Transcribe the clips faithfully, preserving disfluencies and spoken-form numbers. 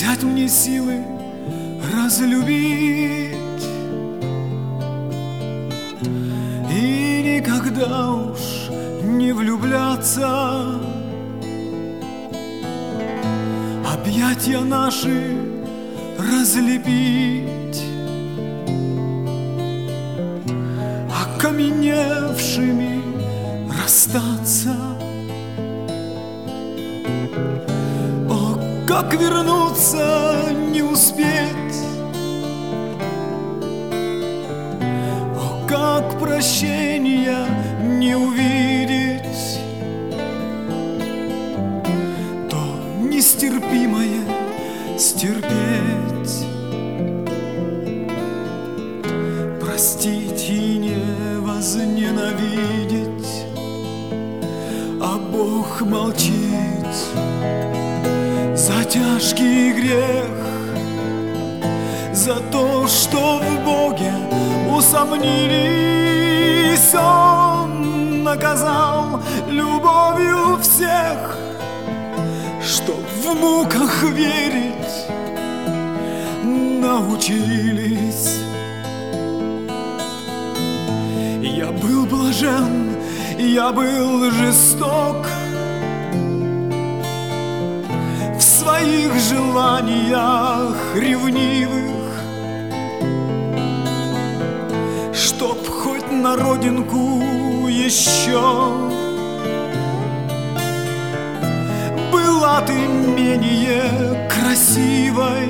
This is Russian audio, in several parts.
взять мне силы разлюбить и никогда уж не влюбляться. Объятья наши разлепить, окаменевшими расстаться. О, как вернуться не успеть, о, как прощения не увидеть, то нестерпимое стерпеть, простить и не возненавидеть, а Бог молчит за тяжкий грех, за то, что в Боге усомнились. Он наказал любовью всех, чтоб в муках верить научились. Я был блажен, я был жесток в своих желаниях ревнивых, чтоб хоть на родинку еще была ты менее красивой.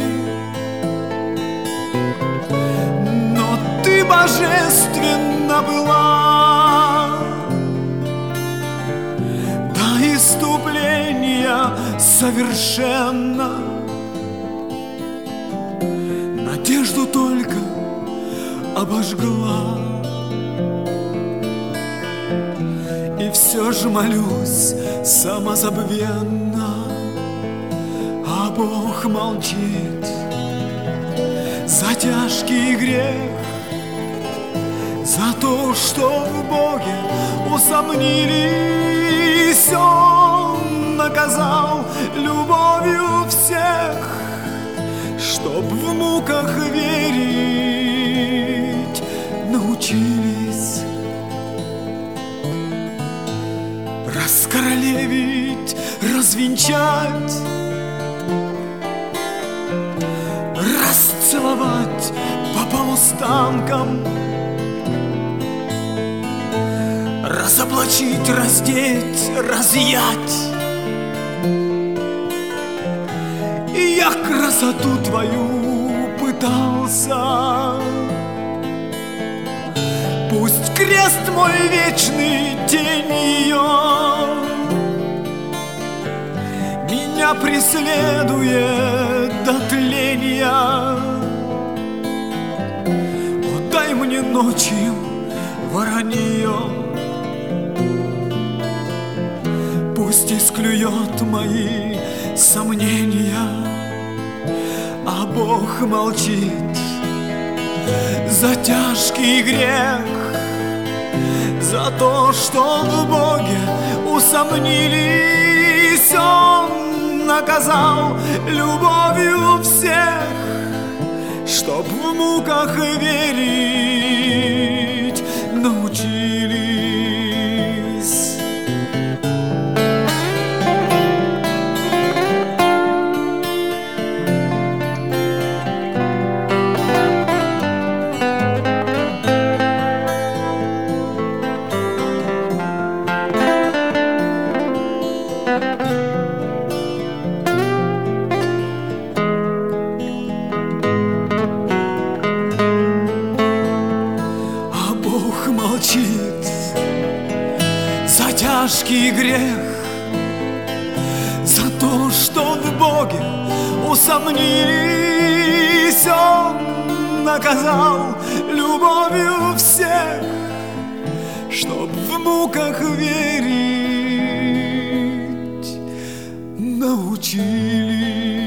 Но ты божественна была до иступления совершенно. Надежду только обожгла, и все же молюсь самозабвенно, а Бог молчит за тяжкий грех, за то, что в Боге усомнились. Он наказал любовью всех, чтоб в муках верить научились. Раскоролевить, развенчать, расцеловать по полустанкам, разоблачить, раздеть, разъять. И я красоту твою пытался. Пусть крест мой вечный, тень ее меня преследует до тления. О, дай мне ночью воронье, пусть исклюет мои сомнения, а Бог молчит за тяжкий грех, за то, что в Боге усомнились. Он наказал любовью всех, чтоб в муках верить научились. За тяжкий грех, за то, что в Боге усомнились. Он наказал любовью всех, чтоб в муках верить научились.